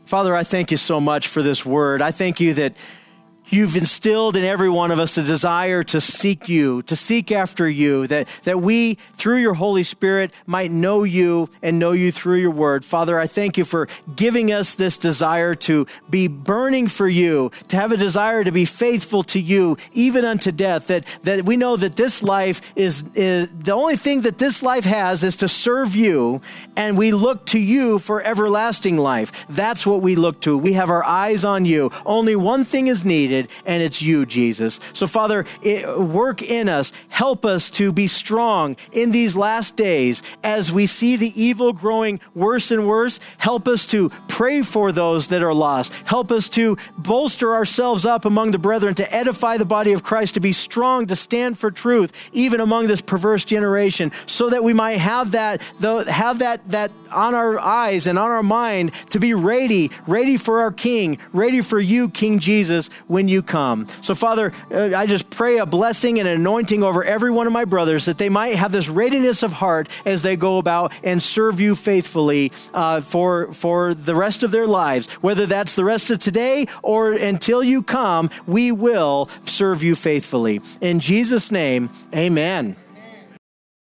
Father, I thank you so much for this word. I thank you that you've instilled in every one of us a desire to seek you, to seek after you, that we, through your Holy Spirit, might know you and know you through your word. Father, I thank you for giving us this desire to be burning for you, to have a desire to be faithful to you, even unto death, that we know that this life is the only thing that this life has is to serve you, and we look to you for everlasting life. That's what we look to. We have our eyes on you. Only one thing is needed, and it's you, Jesus. So, Father, work in us. Help us to be strong in these last days as we see the evil growing worse and worse. Help us to pray for those that are lost. Help us to bolster ourselves up among the brethren, to edify the body of Christ, to be strong, to stand for truth, even among this perverse generation, so that we might have that on our eyes and on our mind, to be ready for our King, ready for you, King Jesus, when you come. So, Father, I just pray a blessing and an anointing over every one of my brothers, that they might have this readiness of heart as they go about and serve you faithfully for the rest of their lives. Whether that's the rest of today or until you come, we will serve you faithfully. In Jesus' name, amen.